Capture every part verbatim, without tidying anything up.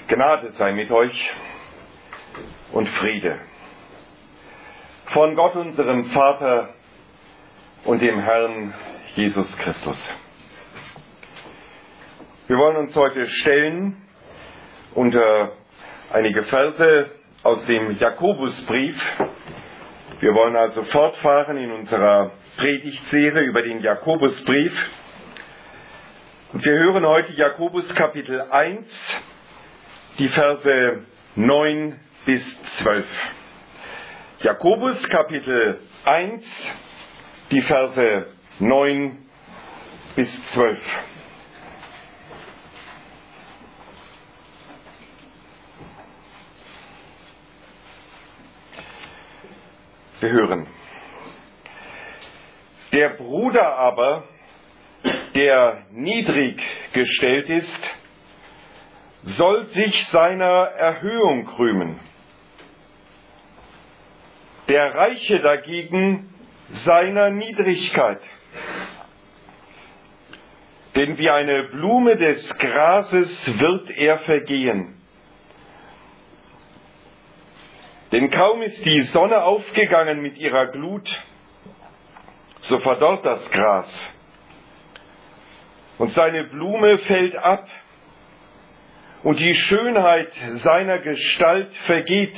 Gnade sei mit euch und Friede von Gott, unserem Vater und dem Herrn Jesus Christus. Wir wollen uns heute stellen unter einige Verse aus dem Jakobusbrief. Wir wollen also fortfahren in unserer Predigtserie über den Jakobusbrief. Und wir hören heute Jakobus Kapitel eins, die Verse neun bis zwölf. Jakobus Kapitel eins, die Verse neun bis zwölf. Wir hören. Der Bruder aber, der niedrig gestellt ist, soll sich seiner Erhöhung rühmen. Der Reiche dagegen seiner Niedrigkeit. Denn wie eine Blume des Grases wird er vergehen. Denn kaum ist die Sonne aufgegangen mit ihrer Glut, so verdorrt das Gras. Und seine Blume fällt ab, und die Schönheit seiner Gestalt vergeht.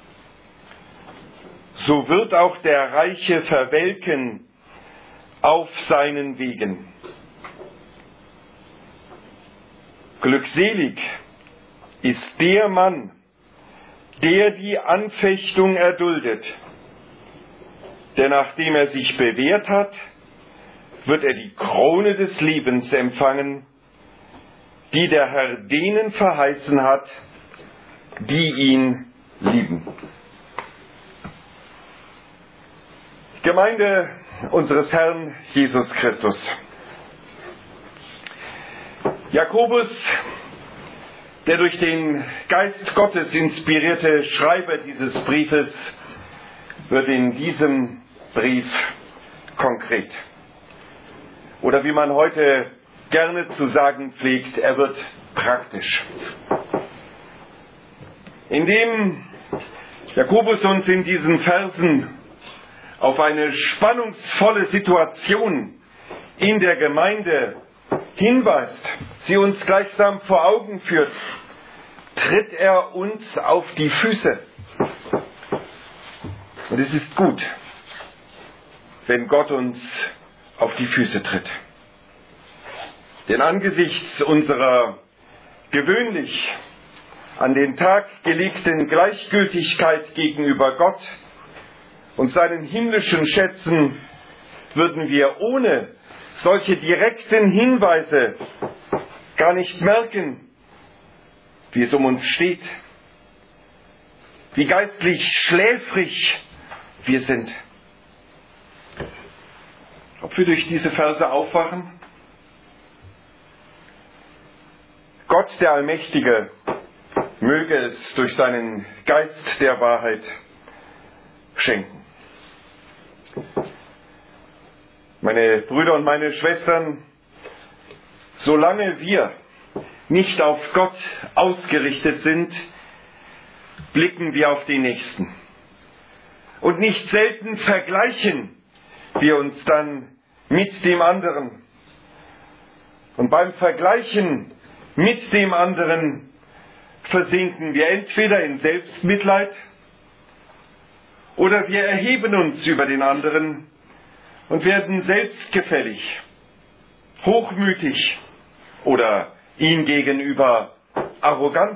So wird auch der Reiche verwelken auf seinen Wegen. Glückselig ist der Mann, der die Anfechtung erduldet. Denn nachdem er sich bewährt hat, wird er die Krone des Lebens empfangen, die der Herr denen verheißen hat, die ihn lieben. Gemeinde unseres Herrn Jesus Christus. Jakobus, der durch den Geist Gottes inspirierte Schreiber dieses Briefes, wird in diesem Brief konkret. Oder wie man heute gerne zu sagen pflegt, er wird praktisch. Indem Jakobus uns in diesen Versen auf eine spannungsvolle Situation in der Gemeinde hinweist, sie uns gleichsam vor Augen führt, tritt er uns auf die Füße. Und es ist gut, wenn Gott uns auf die Füße tritt. Denn angesichts unserer gewöhnlich an den Tag gelegten Gleichgültigkeit gegenüber Gott und seinen himmlischen Schätzen würden wir ohne solche direkten Hinweise gar nicht merken, wie es um uns steht, wie geistlich schläfrig wir sind. Ob wir durch diese Verse aufwachen? Gott, der Allmächtige, möge es durch seinen Geist der Wahrheit schenken. Meine Brüder und meine Schwestern, solange wir nicht auf Gott ausgerichtet sind, blicken wir auf den Nächsten. Und nicht selten vergleichen wir uns dann mit dem anderen. Und beim Vergleichen mit dem anderen versinken wir entweder in Selbstmitleid oder wir erheben uns über den anderen und werden selbstgefällig, hochmütig oder ihm gegenüber arrogant.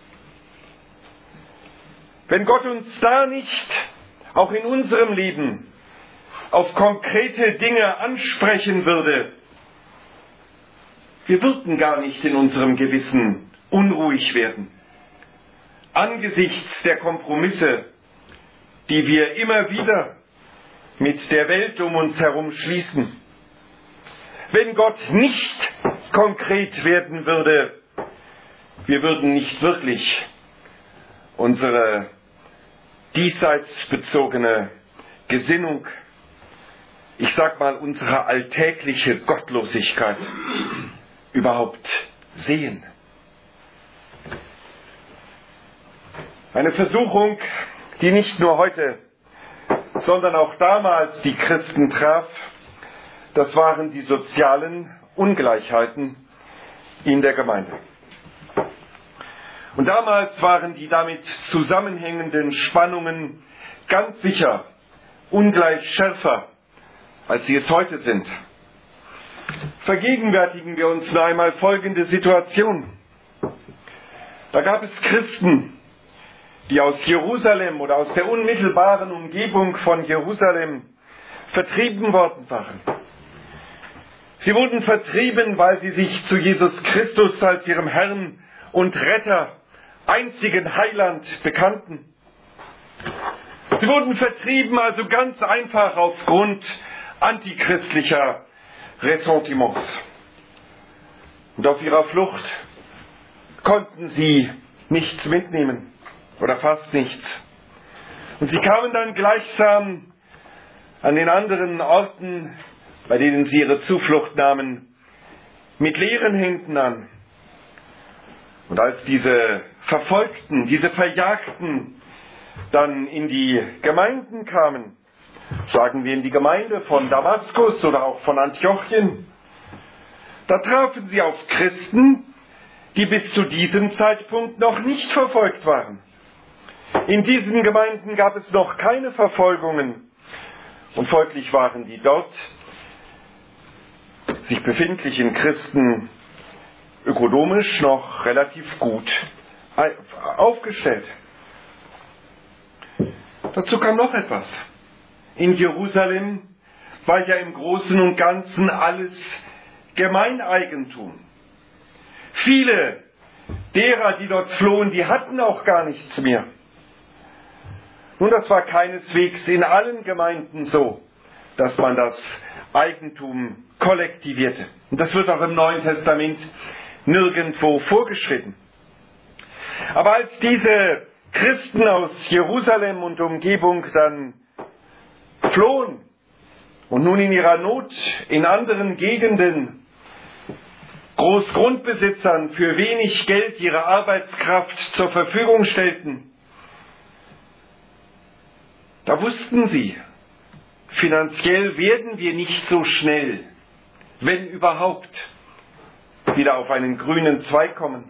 Wenn Gott uns da nicht, auch in unserem Leben, auf konkrete Dinge ansprechen würde, wir würden gar nicht in unserem Gewissen unruhig werden. Angesichts der Kompromisse, die wir immer wieder mit der Welt um uns herum schließen. Wenn Gott nicht konkret werden würde, wir würden nicht wirklich unsere diesseitsbezogene Gesinnung, ich sag mal unsere alltägliche Gottlosigkeit überhaupt sehen. Eine Versuchung, die nicht nur heute, sondern auch damals die Christen traf, das waren die sozialen Ungleichheiten in der Gemeinde. Und damals waren die damit zusammenhängenden Spannungen ganz sicher ungleich schärfer, als sie es heute sind. Vergegenwärtigen wir uns nur einmal folgende Situation. Da gab es Christen, die aus Jerusalem oder aus der unmittelbaren Umgebung von Jerusalem vertrieben worden waren. Sie wurden vertrieben, weil sie sich zu Jesus Christus als ihrem Herrn und Retter, einzigen Heiland bekannten. Sie wurden vertrieben, also ganz einfach aufgrund antichristlicher Ressentiments. Und auf ihrer Flucht konnten sie nichts mitnehmen oder fast nichts. Und sie kamen dann gleichsam an den anderen Orten, bei denen sie ihre Zuflucht nahmen, mit leeren Händen an. Und als diese Verfolgten, diese Verjagten dann in die Gemeinden kamen, sagen wir in die Gemeinde von Damaskus oder auch von Antiochien, da trafen sie auf Christen, die bis zu diesem Zeitpunkt noch nicht verfolgt waren. In diesen Gemeinden gab es noch keine Verfolgungen und folglich waren die dort sich befindlichen Christen ökonomisch noch relativ gut aufgestellt. Dazu kam noch etwas. In Jerusalem war ja im Großen und Ganzen alles Gemeineigentum. Viele derer, die dort flohen, die hatten auch gar nichts mehr. Nun, das war keineswegs in allen Gemeinden so, dass man das Eigentum kollektivierte. Und das wird auch im Neuen Testament nirgendwo vorgeschrieben. Aber als diese Christen aus Jerusalem und Umgebung dann flohen und nun in ihrer Not in anderen Gegenden Großgrundbesitzern für wenig Geld ihre Arbeitskraft zur Verfügung stellten, da wussten sie, finanziell werden wir nicht so schnell, wenn überhaupt, wieder auf einen grünen Zweig kommen.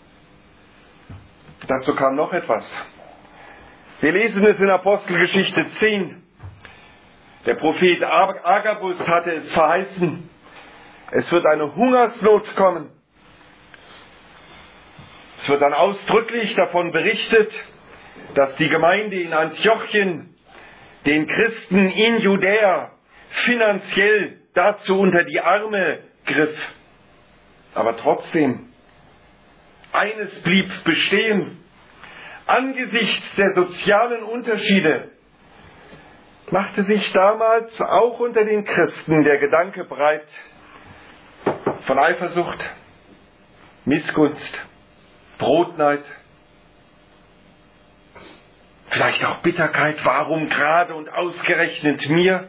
Dazu kam noch etwas. Wir lesen es in Apostelgeschichte zehn. Der Prophet Agabus hatte es verheißen, es wird eine Hungersnot kommen. Es wird dann ausdrücklich davon berichtet, dass die Gemeinde in Antiochien den Christen in Judäa finanziell dazu unter die Arme griff. Aber trotzdem, eines blieb bestehen. Angesichts der sozialen Unterschiede machte sich damals auch unter den Christen der Gedanke breit von Eifersucht, Missgunst, Brotneid, vielleicht auch Bitterkeit, warum gerade und ausgerechnet mir?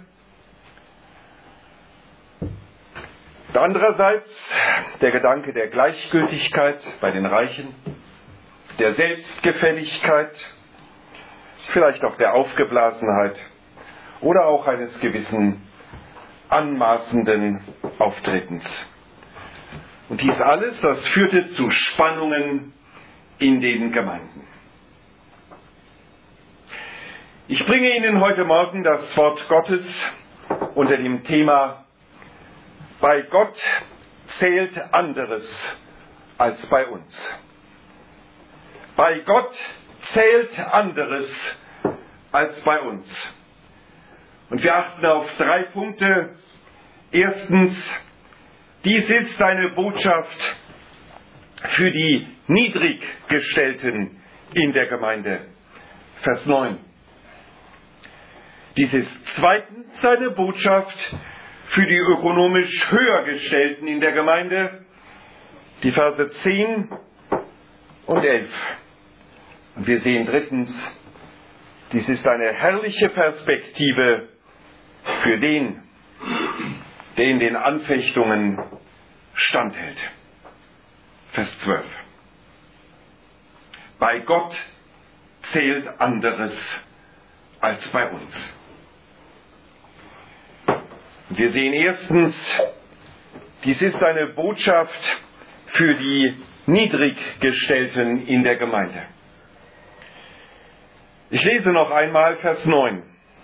Und andererseits der Gedanke der Gleichgültigkeit bei den Reichen, der Selbstgefälligkeit, vielleicht auch der Aufgeblasenheit oder auch eines gewissen anmaßenden Auftretens. Und dies alles, das führte zu Spannungen in den Gemeinden. Ich bringe Ihnen heute Morgen das Wort Gottes unter dem Thema Bei Gott zählt anderes als bei uns. Bei Gott zählt anderes als bei uns. Und wir achten auf drei Punkte. Erstens, dies ist eine Botschaft für die Niedriggestellten in der Gemeinde. Vers neun. Dies ist zweitens eine Botschaft für die ökonomisch Höhergestellten in der Gemeinde. Die Verse zehn und elf. Und wir sehen drittens, dies ist eine herrliche Perspektive für den, der in den Anfechtungen standhält. Vers zwölf. Bei Gott zählt anderes als bei uns. Wir sehen erstens, dies ist eine Botschaft für die Niedriggestellten in der Gemeinde. Ich lese noch einmal Vers neun.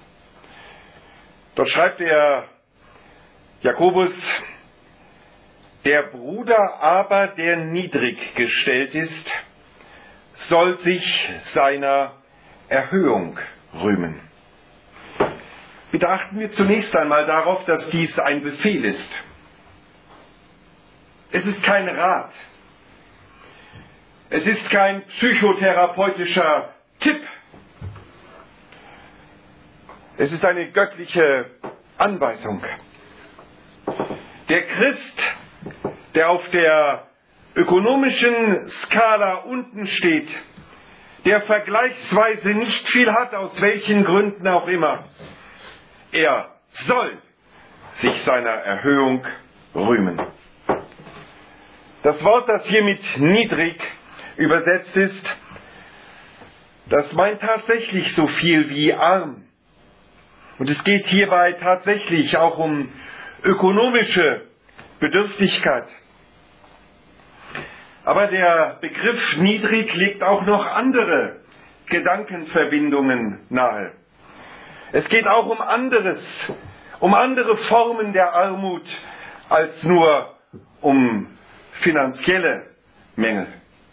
Dort schreibt der Jakobus: Der Bruder aber, der niedrig gestellt ist, soll sich seiner Erhöhung rühmen. Bitte achten wir zunächst einmal darauf, dass dies ein Befehl ist. Es ist kein Rat. Es ist kein psychotherapeutischer Tipp. Es ist eine göttliche Anweisung. Der Christ, der auf der ökonomischen Skala unten steht, der vergleichsweise nicht viel hat, aus welchen Gründen auch immer, er soll sich seiner Erhöhung rühmen. Das Wort, das hier mit niedrig übersetzt ist, das meint tatsächlich so viel wie arm. Und es geht hierbei tatsächlich auch um ökonomische Bedürftigkeit. Aber der Begriff niedrig legt auch noch andere Gedankenverbindungen nahe. Es geht auch um anderes, um andere Formen der Armut als nur um finanzielle Mängel.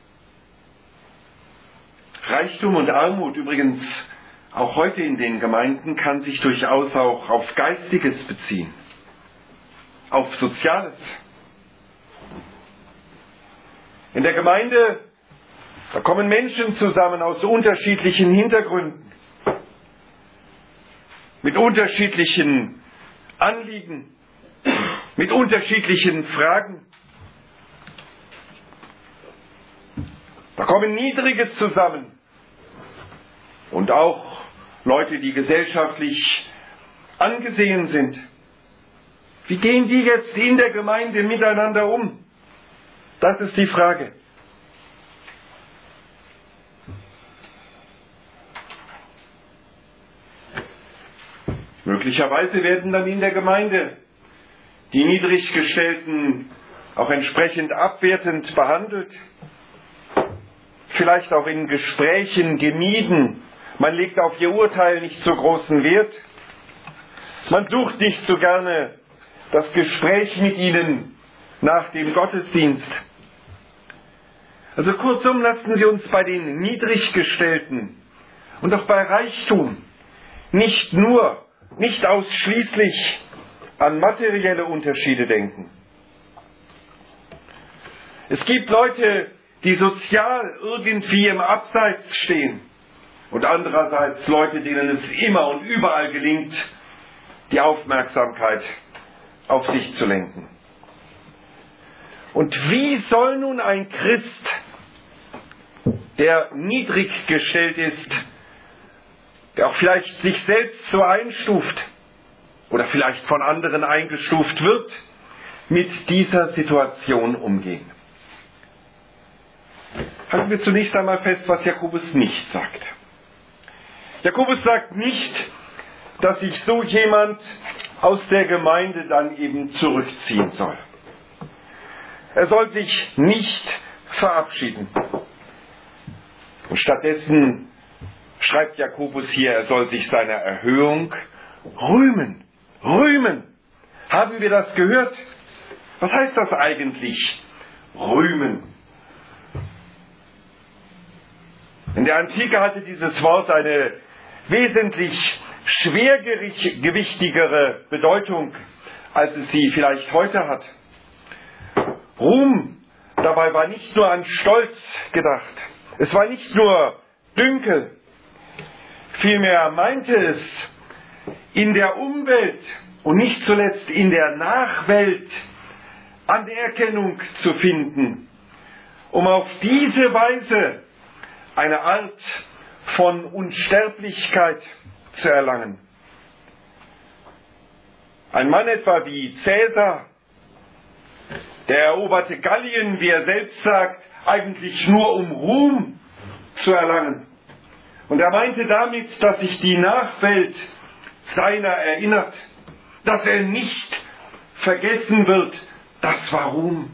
Reichtum und Armut übrigens auch heute in den Gemeinden kann sich durchaus auch auf Geistiges beziehen, auf Soziales. In der Gemeinde, da kommen Menschen zusammen aus unterschiedlichen Hintergründen, mit unterschiedlichen Anliegen, mit unterschiedlichen Fragen. Da kommen Niedrige zusammen und auch Leute, die gesellschaftlich angesehen sind. Wie gehen die jetzt in der Gemeinde miteinander um? Das ist die Frage. Möglicherweise werden dann in der Gemeinde die Niedriggestellten auch entsprechend abwertend behandelt, vielleicht auch in Gesprächen gemieden. Man legt auf ihr Urteil nicht so großen Wert. Man sucht nicht so gerne das Gespräch mit ihnen nach dem Gottesdienst. Also kurzum, lassen Sie uns bei den Niedriggestellten und auch bei Reichtum nicht nur, nicht ausschließlich an materielle Unterschiede denken. Es gibt Leute, die sozial irgendwie im Abseits stehen und andererseits Leute, denen es immer und überall gelingt, die Aufmerksamkeit auf sich zu lenken. Und wie soll nun ein Christ, der niedrig gestellt ist, der auch vielleicht sich selbst so einstuft oder vielleicht von anderen eingestuft wird, mit dieser Situation umgehen? Halten wir zunächst einmal fest, was Jakobus nicht sagt. Jakobus sagt nicht, dass sich so jemand aus der Gemeinde dann eben zurückziehen soll. Er soll sich nicht verabschieden. Und stattdessen schreibt Jakobus hier, er soll sich seiner Erhöhung rühmen. Rühmen. Haben wir das gehört? Was heißt das eigentlich? Rühmen. In der Antike hatte dieses Wort eine wesentlich schwergewichtigere Bedeutung, als es sie vielleicht heute hat. Ruhm dabei war nicht nur an Stolz gedacht. Es war nicht nur Dünkel. Vielmehr meinte es, in der Umwelt und nicht zuletzt in der Nachwelt Anerkennung zu finden, um auf diese Weise eine Art von Unsterblichkeit zu erlangen. Ein Mann etwa wie Cäsar, der eroberte Gallien, wie er selbst sagt, eigentlich nur um Ruhm zu erlangen. Und er meinte damit, dass sich die Nachwelt seiner erinnert, dass er nicht vergessen wird, das war Ruhm.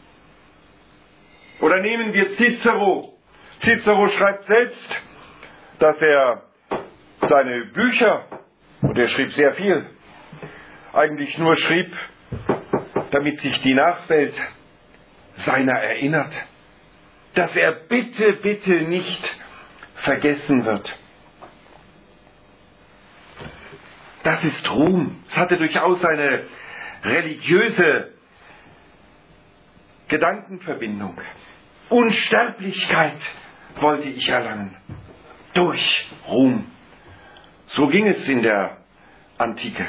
Oder nehmen wir Cicero. Cicero schreibt selbst, dass er seine Bücher, und er schrieb sehr viel, eigentlich nur schrieb, damit sich die Nachwelt seiner erinnert, dass er bitte, bitte nicht vergessen wird. Das ist Ruhm. Es hatte durchaus eine religiöse Gedankenverbindung. Unsterblichkeit wollte ich erlangen. Durch Ruhm. So ging es in der Antike.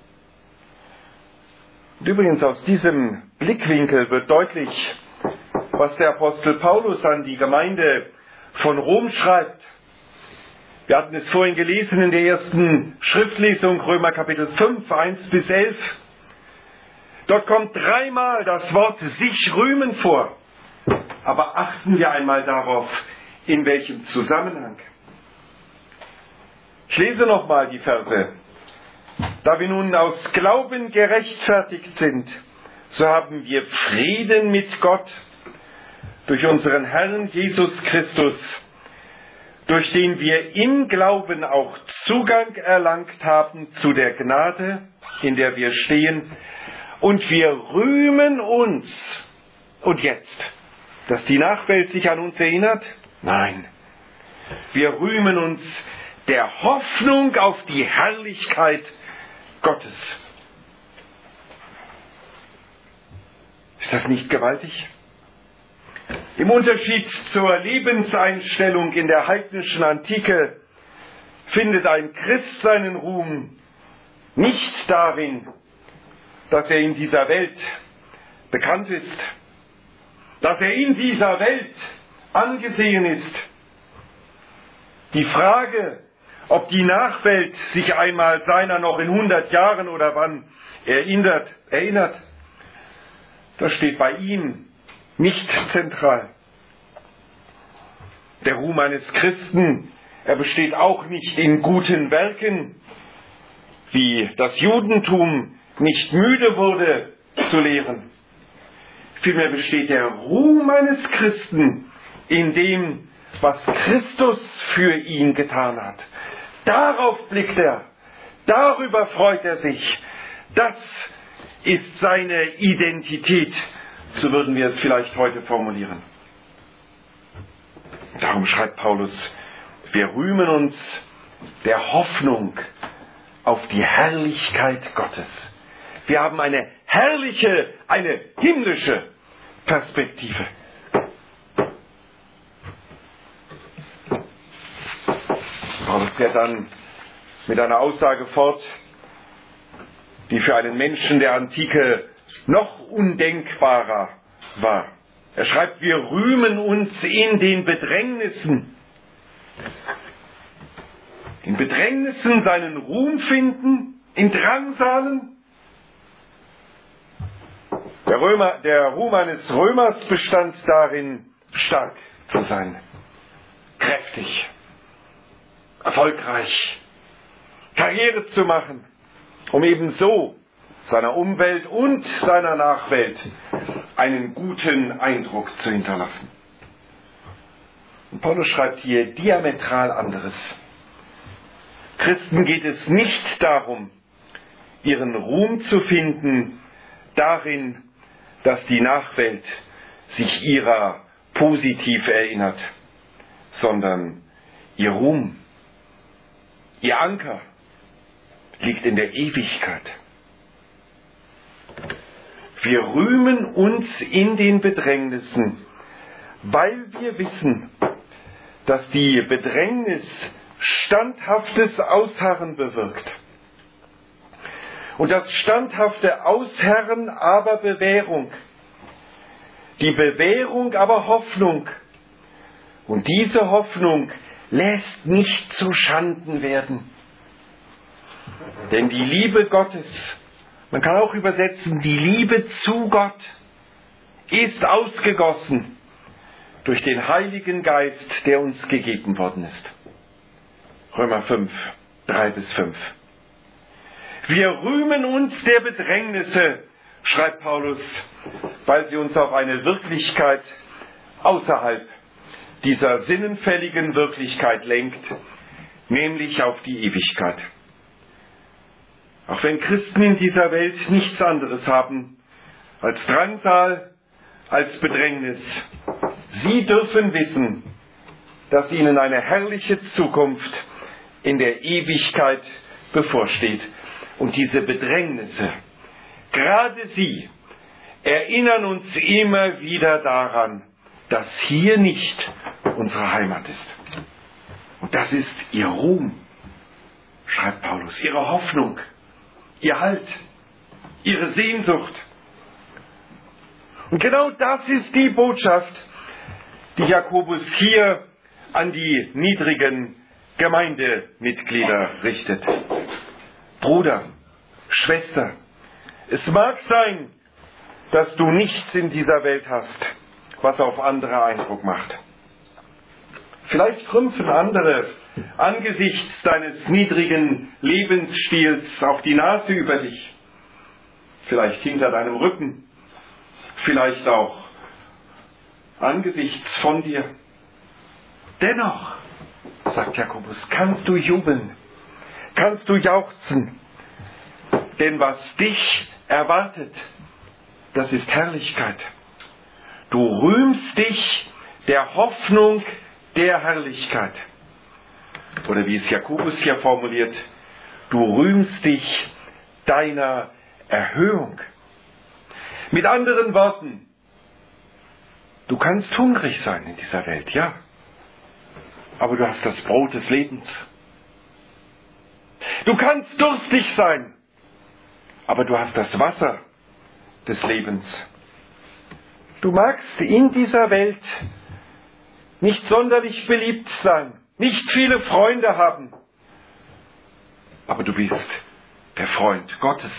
Und übrigens aus diesem Blickwinkel wird deutlich, was der Apostel Paulus an die Gemeinde von Rom schreibt. Wir hatten es vorhin gelesen in der ersten Schriftlesung, Römer Kapitel fünf, eins bis elf. Dort kommt dreimal das Wort sich rühmen vor. Aber achten wir einmal darauf, in welchem Zusammenhang. Ich lese nochmal die Verse. Da wir nun aus Glauben gerechtfertigt sind, so haben wir Frieden mit Gott durch unseren Herrn Jesus Christus, durch den wir im Glauben auch Zugang erlangt haben zu der Gnade, in der wir stehen. Und wir rühmen uns. Und jetzt, dass die Nachwelt sich an uns erinnert? Nein. Wir rühmen uns der Hoffnung auf die Herrlichkeit Gottes. Ist das nicht gewaltig? Im Unterschied zur Lebenseinstellung in der heidnischen Antike findet ein Christ seinen Ruhm nicht darin, dass er in dieser Welt bekannt ist, dass er in dieser Welt angesehen ist. Die Frage, ob die Nachwelt sich einmal seiner noch in hundert Jahren oder wann erinnert, erinnert, das steht bei ihm nicht zentral. Der Ruhm eines Christen, er besteht auch nicht in guten Werken, wie das Judentum nicht müde wurde zu lehren. Vielmehr besteht der Ruhm eines Christen in dem, was Christus für ihn getan hat. Darauf blickt er, darüber freut er sich. Das ist seine Identität, so würden wir es vielleicht heute formulieren. Darum schreibt Paulus, wir rühmen uns der Hoffnung auf die Herrlichkeit Gottes. Wir haben eine herrliche, eine himmlische Perspektive. Paulus fährt dann mit einer Aussage fort, die für einen Menschen der Antike noch undenkbarer war. Er schreibt, wir rühmen uns in den Bedrängnissen. In Bedrängnissen seinen Ruhm finden, in Drangsalen. Der, Römer, der Ruhm eines Römers bestand darin, stark zu sein, kräftig, erfolgreich, Karriere zu machen, um eben so seiner Umwelt und seiner Nachwelt einen guten Eindruck zu hinterlassen. Und Paulus schreibt hier diametral anderes. Christen geht es nicht darum, ihren Ruhm zu finden, darin, dass die Nachwelt sich ihrer positiv erinnert, sondern ihr Ruhm, ihr Anker liegt in der Ewigkeit. Wir rühmen uns in den Bedrängnissen, weil wir wissen, dass die Bedrängnis standhaftes Ausharren bewirkt. Und das standhafte Ausharren aber Bewährung, die Bewährung aber Hoffnung. Und diese Hoffnung lässt nicht zu Schanden werden. Denn die Liebe Gottes, man kann auch übersetzen, die Liebe zu Gott, ist ausgegossen durch den Heiligen Geist, der uns gegeben worden ist. Römer fünf, drei bis fünf. Wir rühmen uns der Bedrängnisse, schreibt Paulus, weil sie uns auf eine Wirklichkeit außerhalb dieser sinnenfälligen Wirklichkeit lenkt, nämlich auf die Ewigkeit. Auch wenn Christen in dieser Welt nichts anderes haben als Drangsal, als Bedrängnis, sie dürfen wissen, dass ihnen eine herrliche Zukunft in der Ewigkeit bevorsteht. Und diese Bedrängnisse, gerade sie, erinnern uns immer wieder daran, dass hier nicht unsere Heimat ist. Und das ist ihr Ruhm, schreibt Paulus, ihre Hoffnung, ihr Halt, ihre Sehnsucht. Und genau das ist die Botschaft, die Jakobus hier an die niedrigen Gemeindemitglieder richtet. Bruder, Schwester, es mag sein, dass du nichts in dieser Welt hast, was auf andere Eindruck macht. Vielleicht rümpfen andere angesichts deines niedrigen Lebensstils auf die Nase über dich. Vielleicht hinter deinem Rücken. Vielleicht auch angesichts von dir. Dennoch, sagt Jakobus, kannst du jubeln, kannst du jauchzen, denn was dich erwartet, das ist Herrlichkeit. Du rühmst dich der Hoffnung der Herrlichkeit. Oder wie es Jakobus hier formuliert, du rühmst dich deiner Erhöhung. Mit anderen Worten, du kannst hungrig sein in dieser Welt, ja, aber du hast das Brot des Lebens. Du kannst durstig sein, aber du hast das Wasser des Lebens. Du magst in dieser Welt nicht sonderlich beliebt sein, nicht viele Freunde haben, aber du bist der Freund Gottes.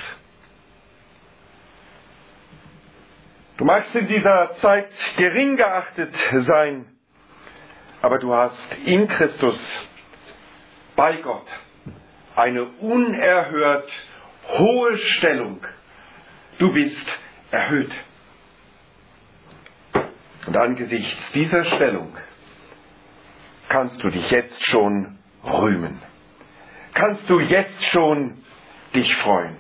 Du magst in dieser Zeit gering geachtet sein, aber du hast in Christus bei Gott eine unerhört hohe Stellung. Du bist erhöht. Und angesichts dieser Stellung kannst du dich jetzt schon rühmen. Kannst du jetzt schon dich freuen.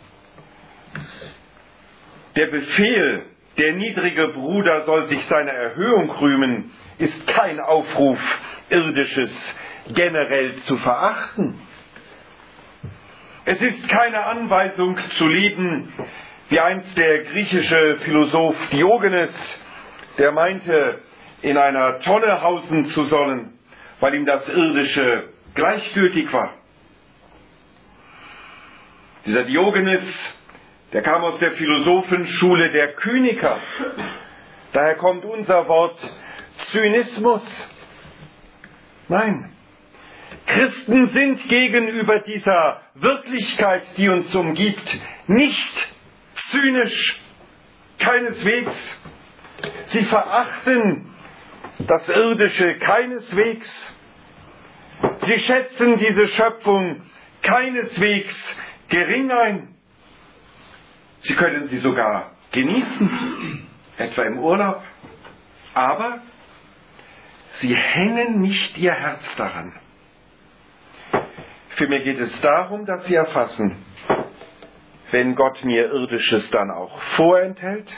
Der Befehl, der niedrige Bruder soll sich seiner Erhöhung rühmen, ist kein Aufruf, Irdisches generell zu verachten. Es ist keine Anweisung zu leben, wie einst der griechische Philosoph Diogenes, der meinte, in einer Tonne hausen zu sollen, weil ihm das Irdische gleichgültig war. Dieser Diogenes, der kam aus der Philosophenschule der Kyniker. Daher kommt unser Wort Zynismus. Nein, Christen sind gegenüber dieser Wirklichkeit, die uns umgibt, nicht zynisch, keineswegs. Sie verachten das Irdische keineswegs. Sie schätzen diese Schöpfung keineswegs gering ein. Sie können sie sogar genießen, etwa im Urlaub. Aber sie hängen nicht ihr Herz daran. Für mich geht es darum, dass sie erfassen, wenn Gott mir Irdisches dann auch vorenthält,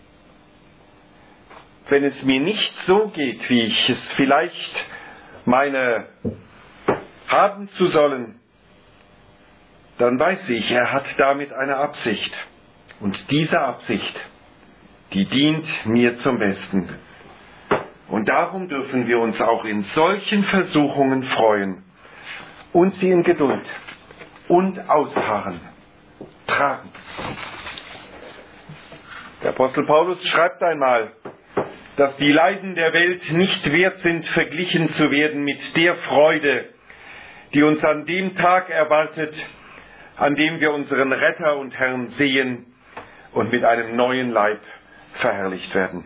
wenn es mir nicht so geht, wie ich es vielleicht meine haben zu sollen, dann weiß ich, er hat damit eine Absicht. Und diese Absicht, die dient mir zum Besten. Und darum dürfen wir uns auch in solchen Versuchungen freuen und sie in Geduld und Ausharren tragen. Der Apostel Paulus schreibt einmal, dass die Leiden der Welt nicht wert sind, verglichen zu werden mit der Freude, die uns an dem Tag erwartet, an dem wir unseren Retter und Herrn sehen und mit einem neuen Leib verherrlicht werden.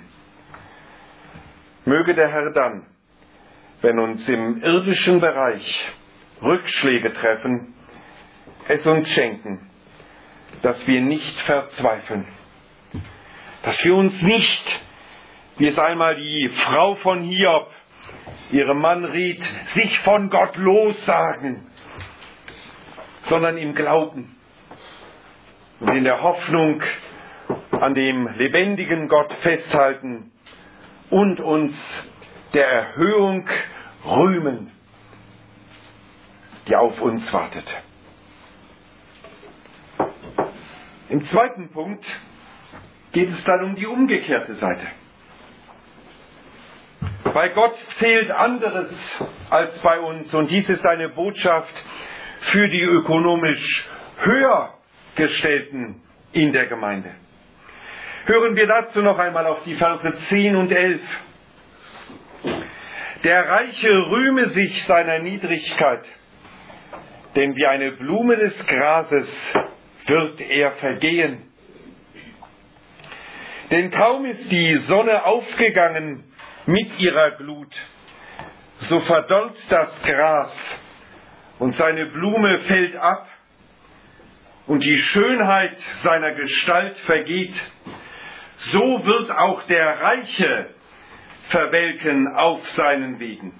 Möge der Herr dann, wenn uns im irdischen Bereich Rückschläge treffen, es uns schenken, dass wir nicht verzweifeln, dass wir uns nicht, wie es einmal die Frau von Hiob ihrem Mann riet, sich von Gott lossagen, sondern im Glauben und in der Hoffnung an dem lebendigen Gott festhalten und uns der Erhöhung rühmen, die auf uns wartet. Im zweiten Punkt geht es dann um die umgekehrte Seite. Bei Gott zählt anderes als bei uns, und dies ist eine Botschaft für die ökonomisch höher gestellten in der Gemeinde. Hören wir dazu noch einmal auf die Verse zehn und elf. Der Reiche rühme sich seiner Niedrigkeit, denn wie eine Blume des Grases wird er vergehen. Denn kaum ist die Sonne aufgegangen mit ihrer Glut, so verdorrt das Gras und seine Blume fällt ab und die Schönheit seiner Gestalt vergeht. So wird auch der Reiche verwelken auf seinen Wegen.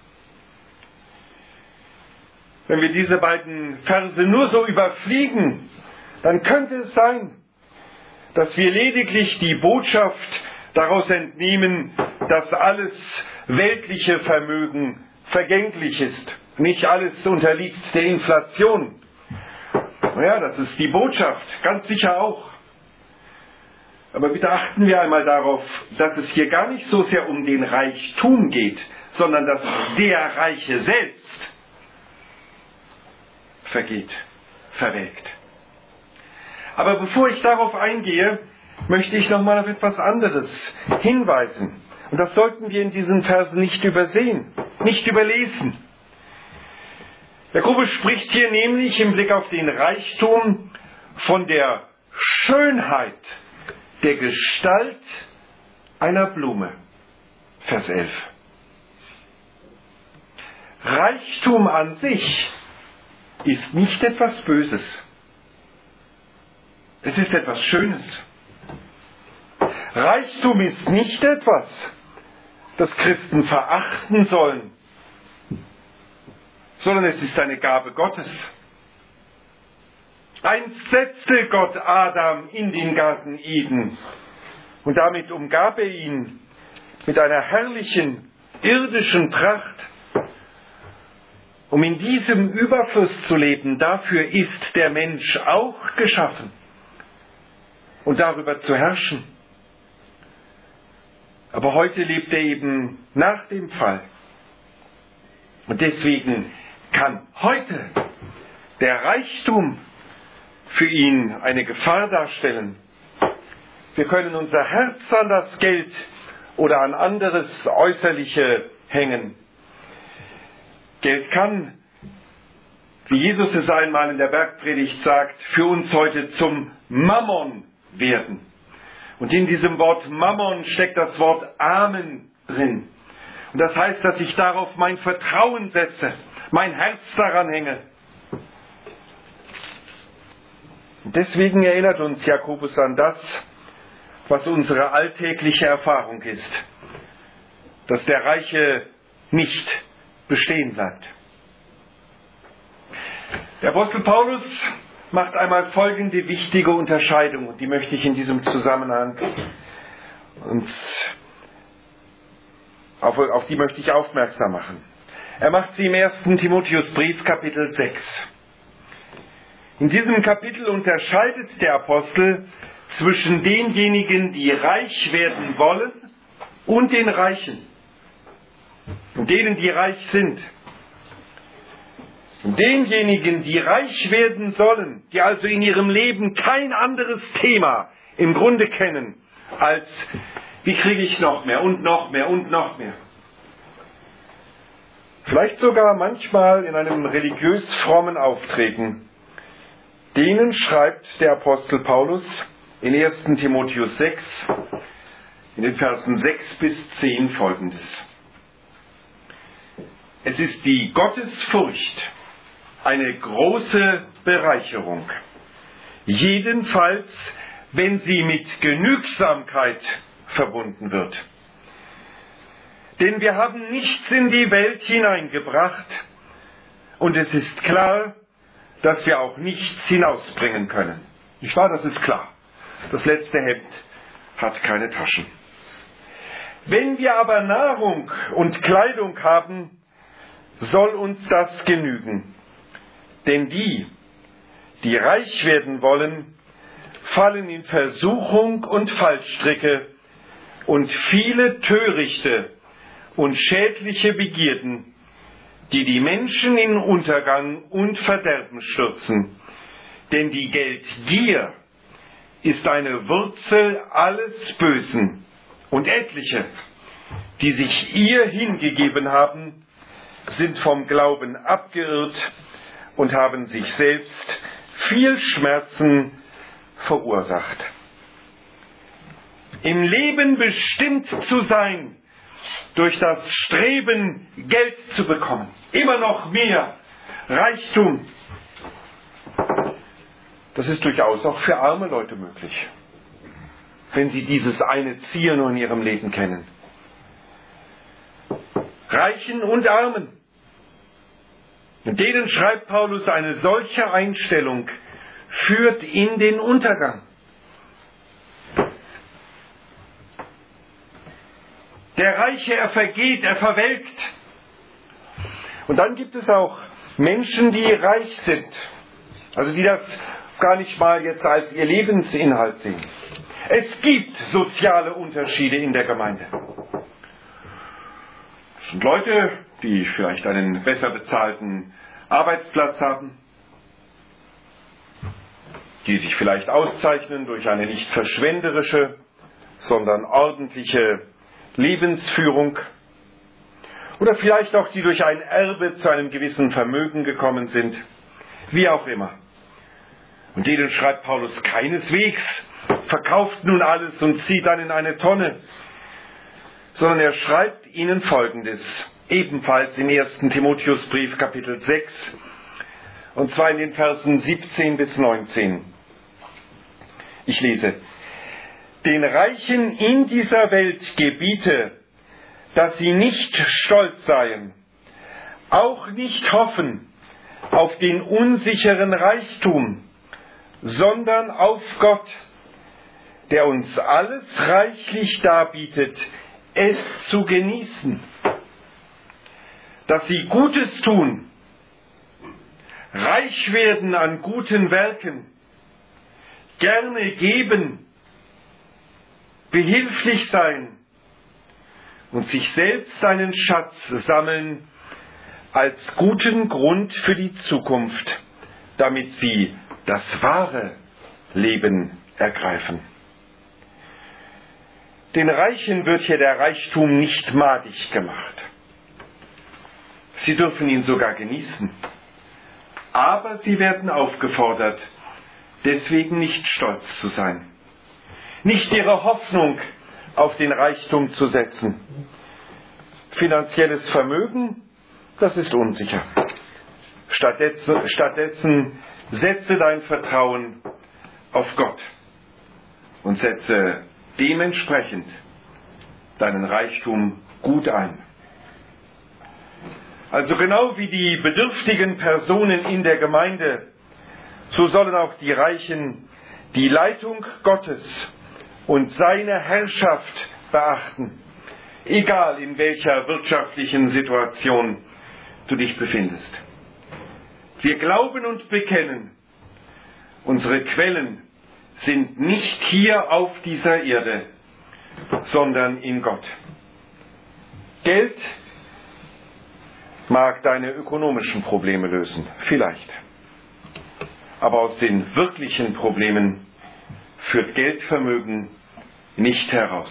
Wenn wir diese beiden Verse nur so überfliegen, dann könnte es sein, dass wir lediglich die Botschaft daraus entnehmen, dass alles weltliche Vermögen vergänglich ist. Nicht alles unterliegt der Inflation. Ja, das ist die Botschaft, ganz sicher auch. Aber bitte achten wir einmal darauf, dass es hier gar nicht so sehr um den Reichtum geht, sondern dass der Reiche selbst vergeht, verwelkt. Aber bevor ich darauf eingehe, möchte ich nochmal auf etwas anderes hinweisen. Und das sollten wir in diesen Versen nicht übersehen, nicht überlesen. Jakobus spricht hier nämlich im Blick auf den Reichtum von der Schönheit der Gestalt einer Blume. Vers elf. Reichtum an sich ist nicht etwas Böses. Es ist etwas Schönes. Reichtum ist nicht etwas, das Christen verachten sollen, sondern es ist eine Gabe Gottes. Einst setzte Gott Adam in den Garten Eden und damit umgab er ihn mit einer herrlichen irdischen Pracht. Um in diesem Überfluss zu leben, dafür ist der Mensch auch geschaffen und darüber zu herrschen. Aber heute lebt er eben nach dem Fall. Und deswegen kann heute der Reichtum für ihn eine Gefahr darstellen. Wir können unser Herz an das Geld oder an anderes Äußerliche hängen. Geld kann, wie Jesus es einmal in der Bergpredigt sagt, für uns heute zum Mammon werden. Und in diesem Wort Mammon steckt das Wort Amen drin. Und das heißt, dass ich darauf mein Vertrauen setze, mein Herz daran hänge. Und deswegen erinnert uns Jakobus an das, was unsere alltägliche Erfahrung ist, dass der Reiche nicht bestehen bleibt. Der Apostel Paulus macht einmal folgende wichtige Unterscheidung, und die möchte ich in diesem Zusammenhang, und auf, auf die möchte ich aufmerksam machen. Er macht sie im ersten Timotheusbrief, Kapitel sechs. In diesem Kapitel unterscheidet der Apostel zwischen denjenigen, die reich werden wollen, und den Reichen. Und denen, die reich sind. Und denjenigen, die reich werden sollen, die also in ihrem Leben kein anderes Thema im Grunde kennen, als wie kriege ich noch mehr und noch mehr und noch mehr. Vielleicht sogar manchmal in einem religiös frommen Auftreten. Denen schreibt der Apostel Paulus in ersten Timotheus sechs, in den Versen sechs bis zehn folgendes. Es ist die Gottesfurcht, eine große Bereicherung. Jedenfalls, wenn sie mit Genügsamkeit verbunden wird. Denn wir haben nichts in die Welt hineingebracht und es ist klar, dass wir auch nichts hinausbringen können. Nicht wahr? Das ist klar. Das letzte Hemd hat keine Taschen. Wenn wir aber Nahrung und Kleidung haben, soll uns das genügen. Denn die, die reich werden wollen, fallen in Versuchung und Fallstricke und viele törichte und schädliche Begierden, die die Menschen in Untergang und Verderben stürzen. Denn die Geldgier ist eine Wurzel alles Bösen, und etliche, die sich ihr hingegeben haben, sind vom Glauben abgeirrt und haben sich selbst viel Schmerzen verursacht. Im Leben bestimmt zu sein, durch das Streben, Geld zu bekommen, immer noch mehr Reichtum, das ist durchaus auch für arme Leute möglich, wenn sie dieses eine Ziel nur in ihrem Leben kennen. Reichen und Armen. Und denen schreibt Paulus, eine solche Einstellung führt in den Untergang. Der Reiche, er vergeht, er verwelkt. Und dann gibt es auch Menschen, die reich sind. Also die das gar nicht mal jetzt als ihr Lebensinhalt sehen. Es gibt soziale Unterschiede in der Gemeinde. Das sind Leute, die vielleicht einen besser bezahlten Arbeitsplatz haben, die sich vielleicht auszeichnen durch eine nicht verschwenderische, sondern ordentliche Lebensführung, oder vielleicht auch die durch ein Erbe zu einem gewissen Vermögen gekommen sind, wie auch immer. Und denen schreibt Paulus keineswegs, verkauft nun alles und zieht dann in eine Tonne, sondern er schreibt ihnen Folgendes, ebenfalls im ersten Timotheusbrief Kapitel sechs, und zwar in den Versen siebzehn bis neunzehn. Ich lese: Den Reichen in dieser Welt gebiete, dass sie nicht stolz seien, auch nicht hoffen auf den unsicheren Reichtum, sondern auf Gott, der uns alles reichlich darbietet, es zu genießen, dass sie Gutes tun, reich werden an guten Werken, gerne geben, behilflich sein und sich selbst einen Schatz sammeln als guten Grund für die Zukunft, damit sie das wahre Leben ergreifen. Den Reichen wird hier der Reichtum nicht madig gemacht. Sie dürfen ihn sogar genießen. Aber sie werden aufgefordert, deswegen nicht stolz zu sein. Nicht ihre Hoffnung auf den Reichtum zu setzen. Finanzielles Vermögen, das ist unsicher. Stattdessen, stattdessen setze dein Vertrauen auf Gott und setze dementsprechend deinen Reichtum gut ein. Also genau wie die bedürftigen Personen in der Gemeinde, so sollen auch die Reichen die Leitung Gottes und seine Herrschaft beachten, egal in welcher wirtschaftlichen Situation du dich befindest. Wir glauben und bekennen, unsere Quellen sind nicht hier auf dieser Erde, sondern in Gott. Geld mag deine ökonomischen Probleme lösen, vielleicht. Aber aus den wirklichen Problemen führt Geldvermögen nicht heraus.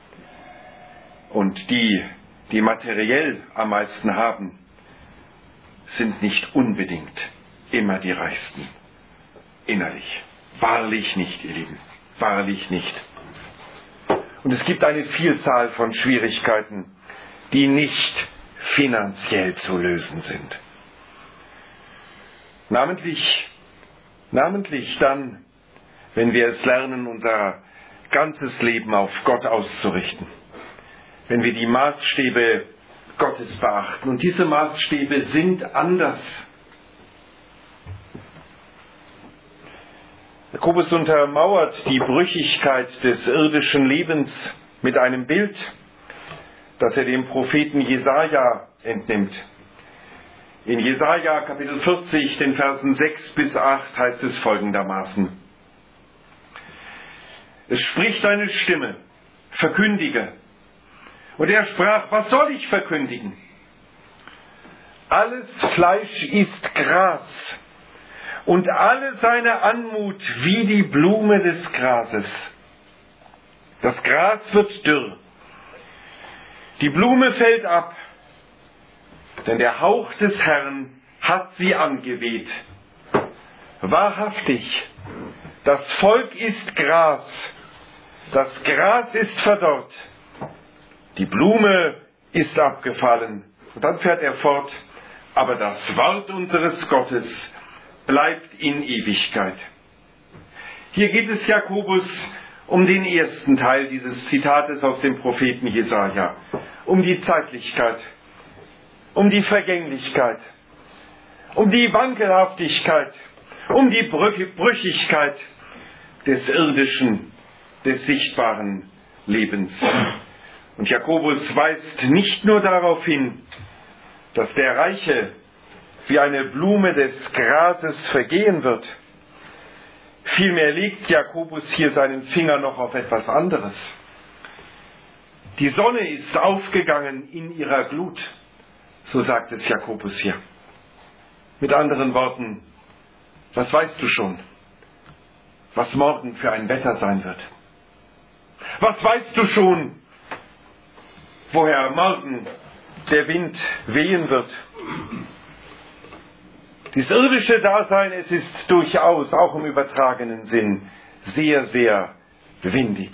Und die, die materiell am meisten haben, sind nicht unbedingt immer die Reichsten. Innerlich. Wahrlich nicht, ihr Lieben. Wahrlich nicht. Und es gibt eine Vielzahl von Schwierigkeiten, die nicht finanziell zu lösen sind. Namentlich, namentlich dann, wenn wir es lernen, unser ganzes Leben auf Gott auszurichten. Wenn wir die Maßstäbe Gottes beachten. Und diese Maßstäbe sind anders. Jakobus untermauert die Brüchigkeit des irdischen Lebens mit einem Bild, das er dem Propheten Jesaja entnimmt. In Jesaja Kapitel vierzig, den Versen sechs bis acht heißt es folgendermaßen: Es spricht eine Stimme, verkündige. Und er sprach, was soll ich verkündigen? Alles Fleisch ist Gras und alle seine Anmut wie die Blume des Grases. Das Gras wird dürr, die Blume fällt ab, denn der Hauch des Herrn hat sie angeweht. Wahrhaftig, das Volk ist Gras, das Gras ist verdorrt, die Blume ist abgefallen. Und dann fährt er fort, aber das Wort unseres Gottes bleibt in Ewigkeit. Hier geht es Jakobus um den ersten Teil dieses Zitates aus dem Propheten Jesaja, um die Zeitlichkeit, um die Vergänglichkeit, um die Wankelhaftigkeit, um die Brüchigkeit des irdischen, des sichtbaren Lebens. Und Jakobus weist nicht nur darauf hin, dass der Reiche wie eine Blume des Grases vergehen wird. Vielmehr legt Jakobus hier seinen Finger noch auf etwas anderes. Die Sonne ist aufgegangen in ihrer Glut, so sagt es Jakobus hier. Mit anderen Worten, was weißt du schon, was morgen für ein Wetter sein wird? Was weißt du schon, woher morgen der Wind wehen wird? Dieses irdische Dasein, es ist durchaus, auch im übertragenen Sinn, sehr, sehr windig.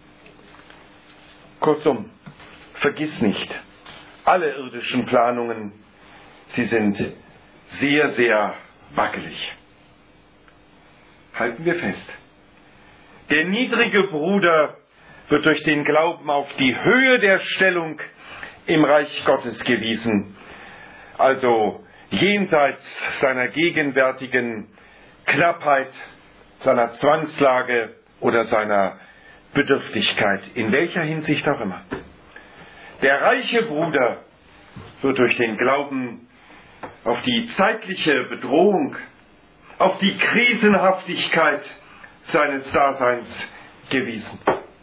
Kurzum, vergiss nicht, alle irdischen Planungen, sie sind sehr, sehr wackelig. Halten wir fest. Der niedrige Bruder wird durch den Glauben auf die Höhe der Stellung im Reich Gottes gewiesen, also jenseits seiner gegenwärtigen Knappheit, seiner Zwangslage oder seiner Bedürftigkeit, in welcher Hinsicht auch immer. Der reiche Bruder wird durch den Glauben auf die zeitliche Bedrohung, auf die Krisenhaftigkeit seines Daseins gewiesen.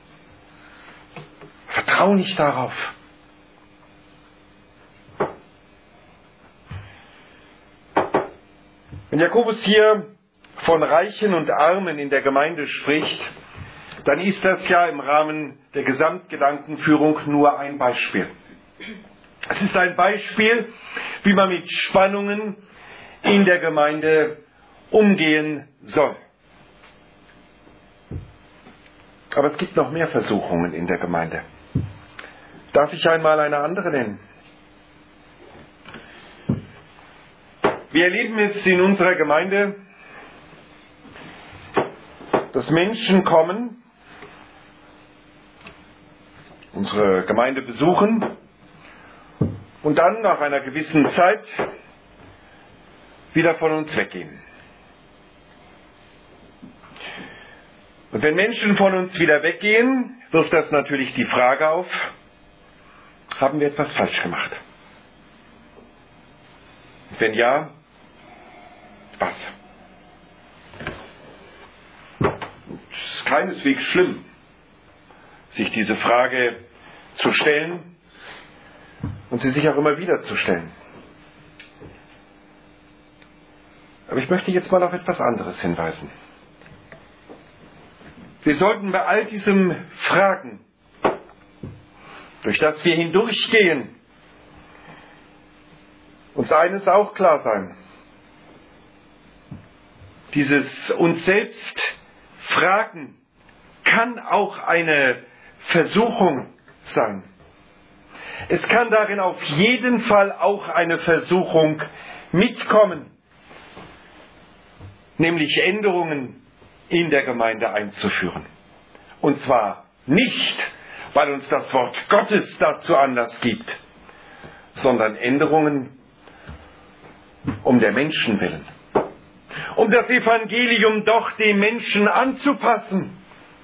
Vertrau nicht darauf. Wenn Jakobus hier von Reichen und Armen in der Gemeinde spricht, dann ist das ja im Rahmen der Gesamtgedankenführung nur ein Beispiel. Es ist ein Beispiel, wie man mit Spannungen in der Gemeinde umgehen soll. Aber es gibt noch mehr Versuchungen in der Gemeinde. Darf ich einmal eine andere nennen? Wir erleben es in unserer Gemeinde, dass Menschen kommen, unsere Gemeinde besuchen und dann nach einer gewissen Zeit wieder von uns weggehen. Und wenn Menschen von uns wieder weggehen, wirft das natürlich die Frage auf, haben wir etwas falsch gemacht? Wenn ja, was? Es ist keineswegs schlimm, sich diese Frage zu stellen und sie sich auch immer wieder zu stellen. Aber ich möchte jetzt mal auf etwas anderes hinweisen. Wir sollten bei all diesem Fragen, durch das wir hindurchgehen, uns eines auch klar sein. Dieses uns selbst Fragen kann auch eine Versuchung sein. Es kann darin auf jeden Fall auch eine Versuchung mitkommen. nämlich Änderungen in der Gemeinde einzuführen. Und zwar nicht, weil uns das Wort Gottes dazu Anlass gibt, sondern Änderungen um der Menschen willen. Um das Evangelium doch dem Menschen anzupassen.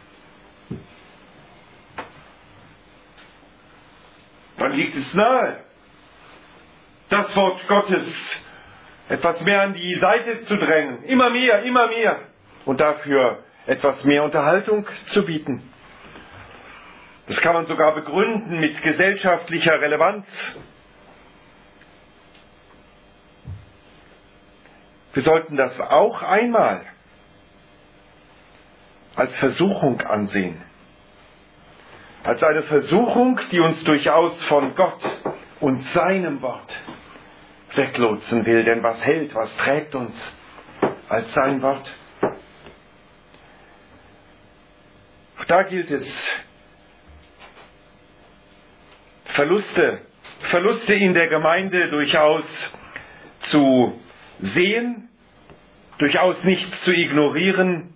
Dann liegt es nahe, das Wort Gottes etwas mehr an die Seite zu drängen. Immer mehr, immer mehr. Und dafür etwas mehr Unterhaltung zu bieten. Das kann man sogar begründen mit gesellschaftlicher Relevanz. Wir sollten das auch einmal als Versuchung ansehen. Als eine Versuchung, die uns durchaus von Gott und seinem Wort weglotsen will. Denn was hält, was trägt uns als sein Wort? Da gilt es, Verluste, Verluste in der Gemeinde durchaus zu sehen, durchaus nicht zu ignorieren,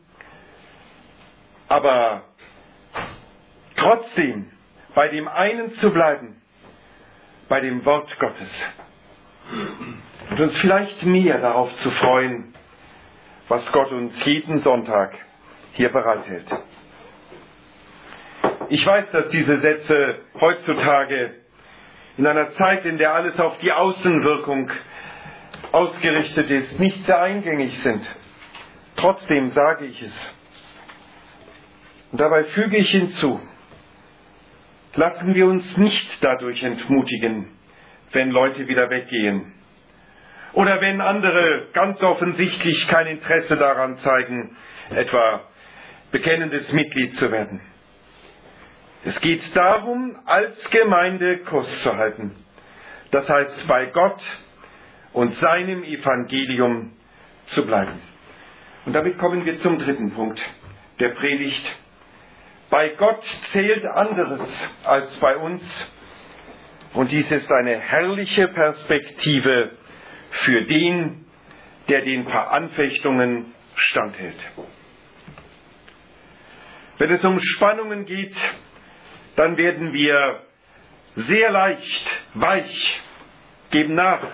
aber trotzdem bei dem einen zu bleiben, bei dem Wort Gottes. Und uns vielleicht mehr darauf zu freuen, was Gott uns jeden Sonntag hier bereithält. Ich weiß, dass diese Sätze heutzutage in einer Zeit, in der alles auf die Außenwirkung ausgerichtet ist, nicht sehr eingängig sind. Trotzdem sage ich es. Und dabei füge ich hinzu, lassen wir uns nicht dadurch entmutigen, wenn Leute wieder weggehen. Oder wenn andere ganz offensichtlich kein Interesse daran zeigen, etwa bekennendes Mitglied zu werden. Es geht darum, als Gemeinde Kurs zu halten. Das heißt, bei Gott und seinem Evangelium zu bleiben. Und damit kommen wir zum dritten Punkt der Predigt. Bei Gott zählt anderes als bei uns. Und dies ist eine herrliche Perspektive für den, der den Veranfechtungen standhält. Wenn es um Spannungen geht, dann werden wir sehr leicht weich, geben nach.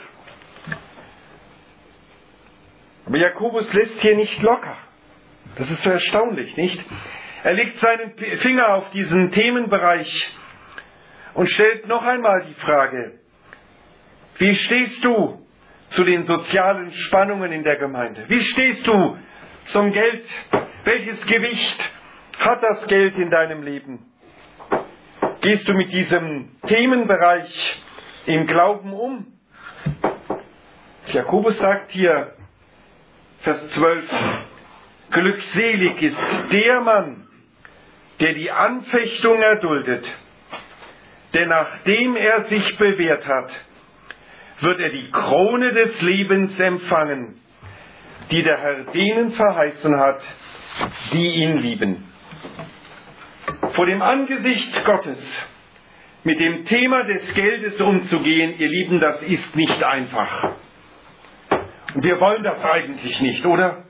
Aber Jakobus lässt hier nicht locker. Das ist so erstaunlich, nicht? Er legt seinen Finger auf diesen Themenbereich und stellt noch einmal die Frage, wie stehst du zu den sozialen Spannungen in der Gemeinde? Wie stehst du zum Geld? Welches Gewicht hat das Geld in deinem Leben? Gehst du mit diesem Themenbereich im Glauben um? Jakobus sagt hier, Vers zwölf, glückselig ist der Mann, der die Anfechtung erduldet, denn nachdem er sich bewährt hat, wird er die Krone des Lebens empfangen, die der Herr denen verheißen hat, die ihn lieben. Vor dem Angesicht Gottes mit dem Thema des Geldes umzugehen, ihr Lieben, das ist nicht einfach. Und wir wollen das eigentlich nicht, oder?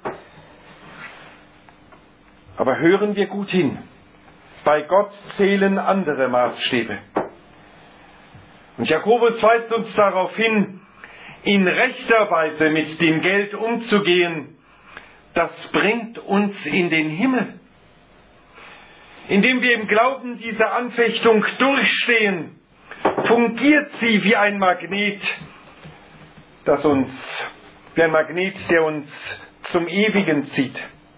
Aber hören wir gut hin. Bei Gott zählen andere Maßstäbe. Und Jakobus weist uns darauf hin, in rechter Weise mit dem Geld umzugehen, das bringt uns in den Himmel. Indem wir im Glauben diese Anfechtung durchstehen, fungiert sie wie ein Magnet, das uns, wie ein Magnet, der uns zum Ewigen zieht.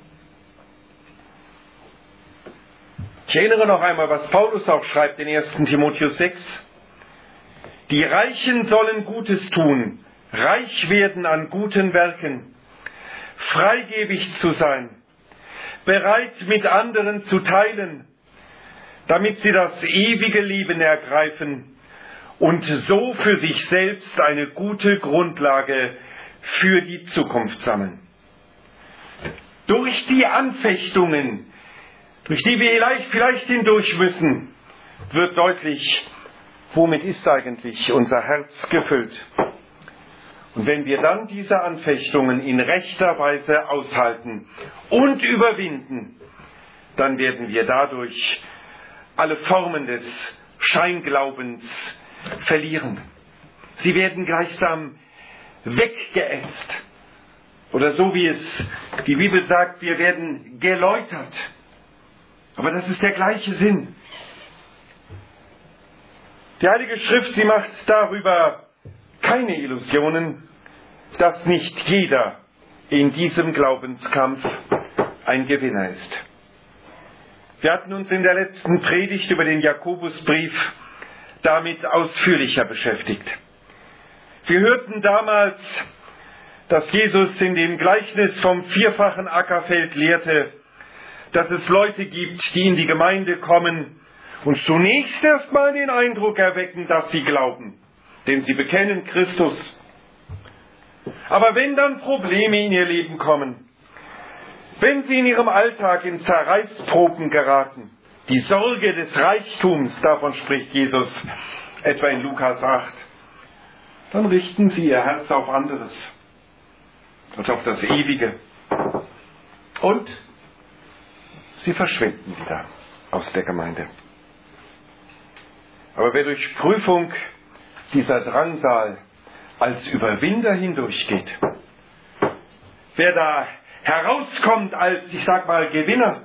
Ich erinnere noch einmal, was Paulus auch schreibt in ersten Timotheus sechs. Die Reichen sollen Gutes tun, reich werden an guten Werken, freigebig zu sein, bereit mit anderen zu teilen, damit sie das ewige Leben ergreifen und so für sich selbst eine gute Grundlage für die Zukunft sammeln. Durch die Anfechtungen, durch die wir vielleicht hindurch müssen, wird deutlich, womit ist eigentlich unser Herz gefüllt. Und wenn wir dann diese Anfechtungen in rechter Weise aushalten und überwinden, dann werden wir dadurch alle Formen des Scheinglaubens verlieren. Sie werden gleichsam weggeätzt. Oder so wie es die Bibel sagt, wir werden geläutert. Aber das ist der gleiche Sinn. Die Heilige Schrift, sie macht darüber keine Illusionen, dass nicht jeder in diesem Glaubenskampf ein Gewinner ist. Wir hatten uns in der letzten Predigt über den Jakobusbrief damit ausführlicher beschäftigt. Wir hörten damals, dass Jesus in dem Gleichnis vom vierfachen Ackerfeld lehrte, dass es Leute gibt, die in die Gemeinde kommen und zunächst erstmal den Eindruck erwecken, dass sie glauben, denn sie bekennen Christus. Aber wenn dann Probleme in ihr Leben kommen, wenn sie in ihrem Alltag in Zerreißproben geraten, die Sorge des Reichtums, davon spricht Jesus etwa in Lukas acht, dann richten sie ihr Herz auf anderes, als auf das Ewige. Und sie verschwinden wieder aus der Gemeinde. Aber wer durch Prüfung dieser Drangsal als Überwinder hindurchgeht, wer da herauskommt als, ich sag mal, Gewinner,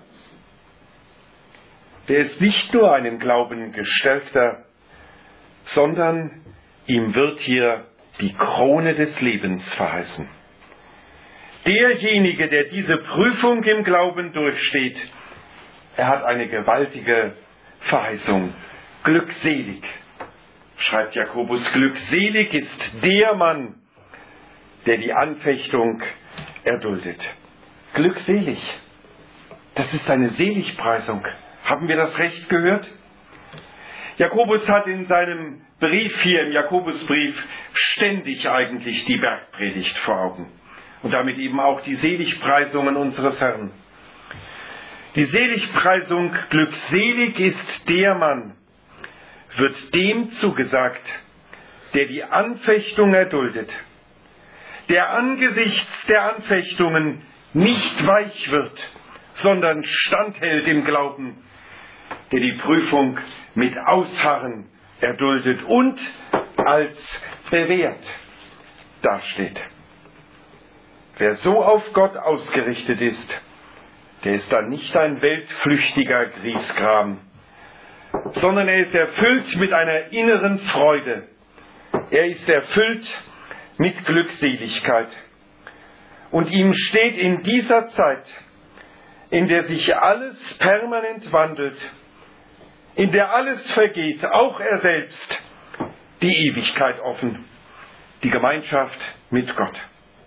der ist nicht nur einen Glauben gestärkter, sondern ihm wird hier die Krone des Lebens verheißen. Derjenige, der diese Prüfung im Glauben durchsteht, er hat eine gewaltige Verheißung. Glückselig, schreibt Jakobus, glückselig ist der Mann, der die Anfechtung erduldet. Glückselig, das ist eine Seligpreisung. Haben wir das recht gehört? Jakobus hat in seinem Brief hier, im Jakobusbrief, ständig eigentlich die Bergpredigt vor Augen. Und damit eben auch die Seligpreisungen unseres Herrn. Die Seligpreisung, glückselig ist der Mann, wird dem zugesagt, der die Anfechtung erduldet, der angesichts der Anfechtungen nicht weich wird, sondern standhält im Glauben, der die Prüfung mit Ausharren erduldet und als bewährt dasteht. Wer so auf Gott ausgerichtet ist, der ist dann nicht ein weltflüchtiger Griesgram, sondern er ist erfüllt mit einer inneren Freude. Er ist erfüllt mit Glückseligkeit. Und ihm steht in dieser Zeit, in der sich alles permanent wandelt, in der alles vergeht, auch er selbst, die Ewigkeit offen, die Gemeinschaft mit Gott.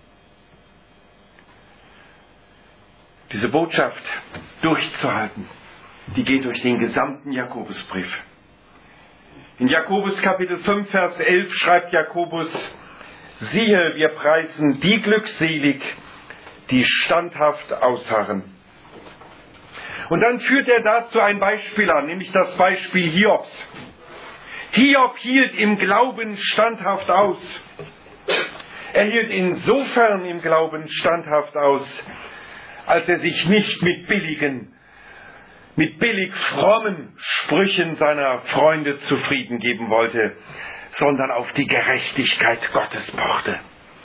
Diese Botschaft durchzuhalten, die geht durch den gesamten Jakobusbrief. In Jakobus Kapitel fünf, Vers elf schreibt Jakobus, siehe, wir preisen die glückselig, die standhaft ausharren. Und dann führt er dazu ein Beispiel an, nämlich das Beispiel Hiobs. Hiob hielt im Glauben standhaft aus. Er hielt insofern im Glauben standhaft aus, als er sich nicht mit billigen, mit billig frommen Sprüchen seiner Freunde zufrieden geben wollte, sondern auf die Gerechtigkeit Gottes pochte.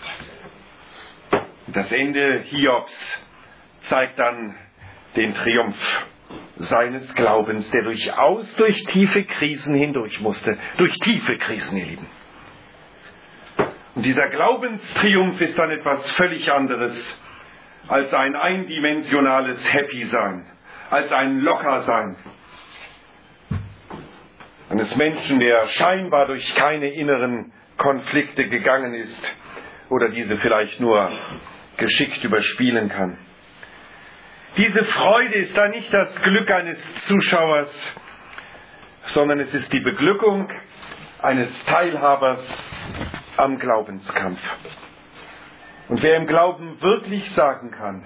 Das Ende Hiobs zeigt dann den Triumph seines Glaubens, der durchaus durch tiefe Krisen hindurch musste. Durch tiefe Krisen, ihr Lieben. Und dieser Glaubenstriumph ist dann etwas völlig anderes als ein eindimensionales Happy-Sein, als ein Locker-Sein eines Menschen, der scheinbar durch keine inneren Konflikte gegangen ist oder diese vielleicht nur geschickt überspielen kann. Diese Freude ist da nicht das Glück eines Zuschauers, sondern es ist die Beglückung eines Teilhabers am Glaubenskampf. Und wer im Glauben wirklich sagen kann,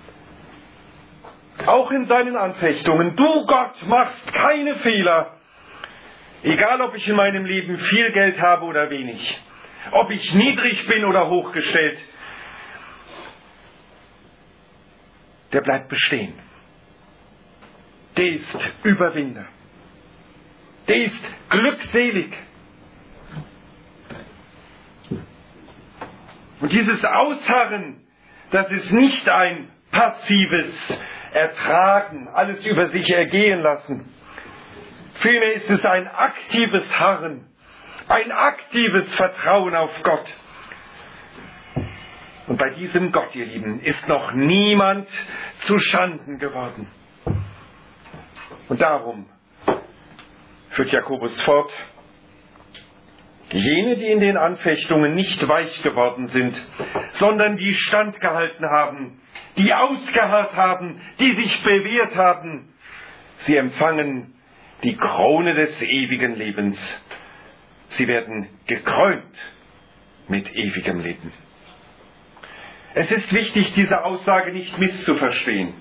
auch in seinen Anfechtungen, du Gott machst keine Fehler, egal ob ich in meinem Leben viel Geld habe oder wenig, ob ich niedrig bin oder hochgestellt, der bleibt bestehen. Der ist Überwinder. Der ist glückselig. Und dieses Ausharren, das ist nicht ein passives Ertragen, alles über sich ergehen lassen. Vielmehr ist es ein aktives Harren, ein aktives Vertrauen auf Gott. Und bei diesem Gott, ihr Lieben, ist noch niemand zu Schanden geworden. Und darum führt Jakobus fort: Jene, die in den Anfechtungen nicht weich geworden sind, sondern die standgehalten haben, die ausgeharrt haben, die sich bewährt haben, sie empfangen die Krone des ewigen Lebens. Sie werden gekrönt mit ewigem Leben. Es ist wichtig, diese Aussage nicht misszuverstehen.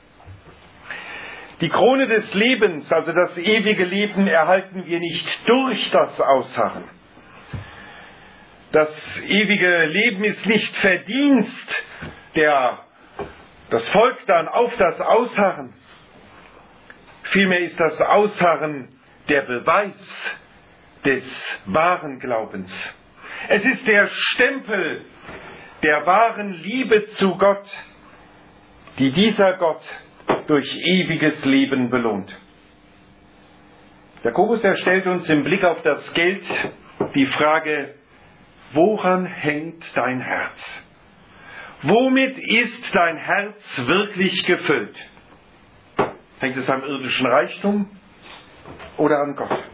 Die Krone des Lebens, also das ewige Leben, erhalten wir nicht durch das Ausharren. Das ewige Leben ist nicht Verdienst der, das folgt dann auf das Ausharren. Vielmehr ist das Ausharren der Beweis des wahren Glaubens. Es ist der Stempel der wahren Liebe zu Gott, die dieser Gott durch ewiges Leben belohnt. Jakobus erstellt uns im Blick auf das Geld die Frage: Woran hängt dein Herz? Womit ist dein Herz wirklich gefüllt? Hängt es am irdischen Reichtum oder an Gott?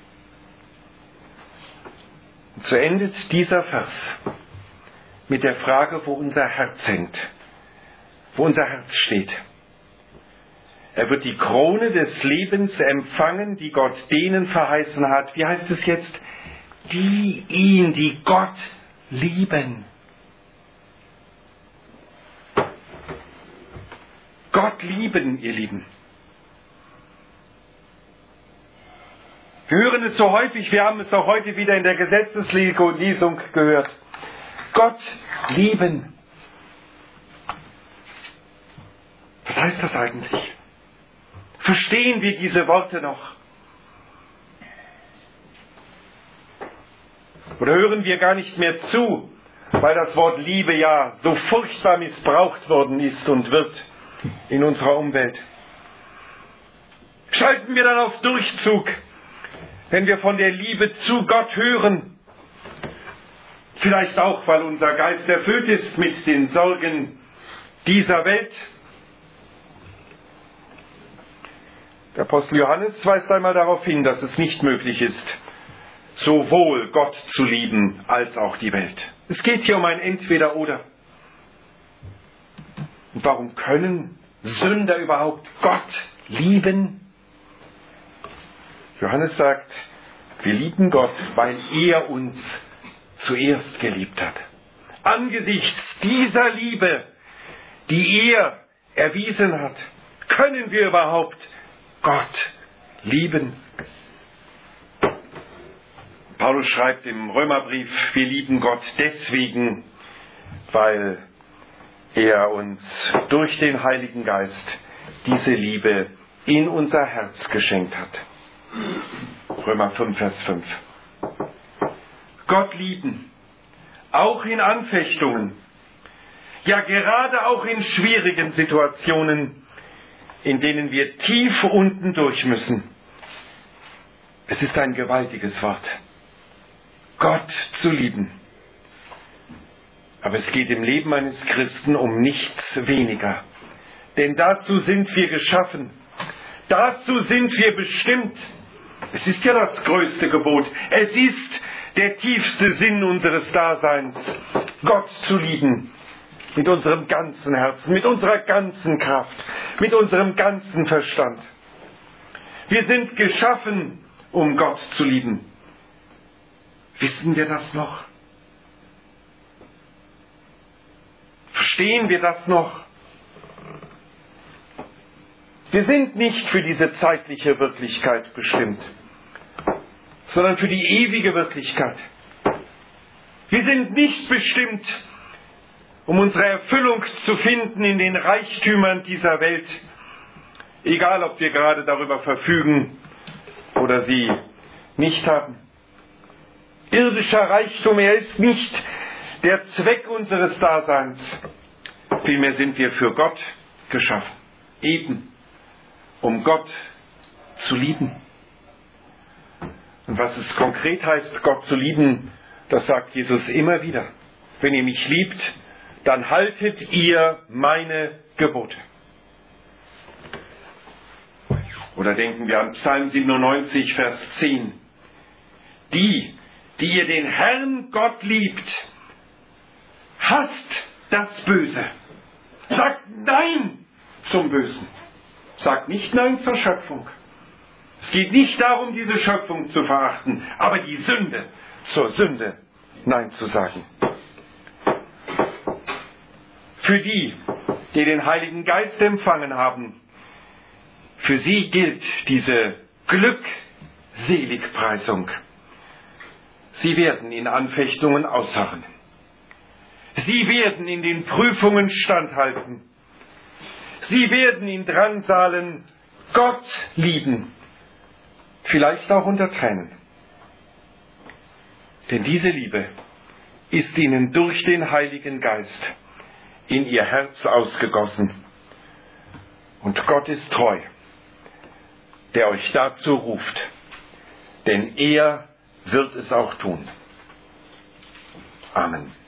Und so endet dieser Vers mit der Frage, wo unser Herz hängt, wo unser Herz steht. Er wird die Krone des Lebens empfangen, die Gott denen verheißen hat. Wie heißt es jetzt? Die ihn, die Gott lieben. Gott lieben, ihr Lieben. Wir hören es so häufig, wir haben es auch heute wieder in der Gesetzeslesung gehört. Gott lieben. Was heißt das eigentlich? Verstehen wir diese Worte noch? Oder hören wir gar nicht mehr zu, weil das Wort Liebe ja so furchtbar missbraucht worden ist und wird in unserer Umwelt? Schalten wir dann auf Durchzug, wenn wir von der Liebe zu Gott hören? Vielleicht auch, weil unser Geist erfüllt ist mit den Sorgen dieser Welt. Der Apostel Johannes weist einmal darauf hin, dass es nicht möglich ist, sowohl Gott zu lieben als auch die Welt. Es geht hier um ein Entweder-Oder. Und warum können Sünder überhaupt Gott lieben? Johannes sagt, wir lieben Gott, weil er uns zuerst geliebt hat. Angesichts dieser Liebe, die er erwiesen hat, können wir überhaupt Gott lieben. Paulus schreibt im Römerbrief, wir lieben Gott deswegen, weil er uns durch den Heiligen Geist diese Liebe in unser Herz geschenkt hat. Römer fünf, Vers fünf. Gott lieben, auch in Anfechtungen, ja gerade auch in schwierigen Situationen, in denen wir tief unten durch müssen. Es ist ein gewaltiges Wort. Gott zu lieben. Aber es geht im Leben eines Christen um nichts weniger. Denn dazu sind wir geschaffen. Dazu sind wir bestimmt. Es ist ja das größte Gebot. Es ist der tiefste Sinn unseres Daseins, Gott zu lieben. Mit unserem ganzen Herzen, mit unserer ganzen Kraft, mit unserem ganzen Verstand. Wir sind geschaffen, um Gott zu lieben. Wissen wir das noch? Verstehen wir das noch? Wir sind nicht für diese zeitliche Wirklichkeit bestimmt, sondern für die ewige Wirklichkeit. Wir sind nicht bestimmt, um unsere Erfüllung zu finden in den Reichtümern dieser Welt, egal ob wir gerade darüber verfügen oder sie nicht haben. Irdischer Reichtum, er ist nicht der Zweck unseres Daseins. Vielmehr sind wir für Gott geschaffen, eben um Gott zu lieben. Und was es konkret heißt, Gott zu lieben, das sagt Jesus immer wieder. Wenn ihr mich liebt, dann haltet ihr meine Gebote. Oder denken wir an Psalm siebenundneunzig, Vers zehn. Die, die ihr den Herrn Gott liebt, hasst das Böse. Sagt Nein zum Bösen. Sagt nicht Nein zur Schöpfung. Es geht nicht darum, diese Schöpfung zu verachten, aber die Sünde, zur Sünde Nein zu sagen. Für die, die den Heiligen Geist empfangen haben, für sie gilt diese Glückseligpreisung. Sie werden in Anfechtungen ausharren. Sie werden in den Prüfungen standhalten. Sie werden in Drangsalen Gott lieben. Vielleicht auch unter Tränen. Denn diese Liebe ist ihnen durch den Heiligen Geist in ihr Herz ausgegossen. Und Gott ist treu, der euch dazu ruft. Denn er wird es auch tun. Amen.